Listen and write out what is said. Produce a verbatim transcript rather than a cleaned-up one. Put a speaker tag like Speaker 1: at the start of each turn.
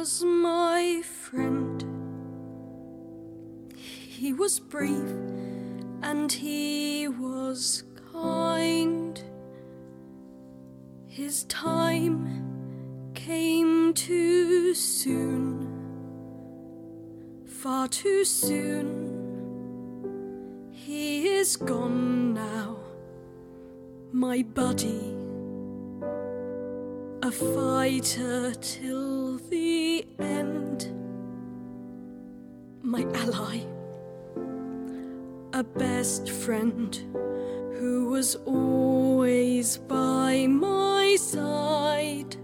Speaker 1: was my friend. He was brave and he was kind. His time came too soon, far too soon. He is gone now, my buddy, a fighter till the end, my ally, a best friend who was always by my side.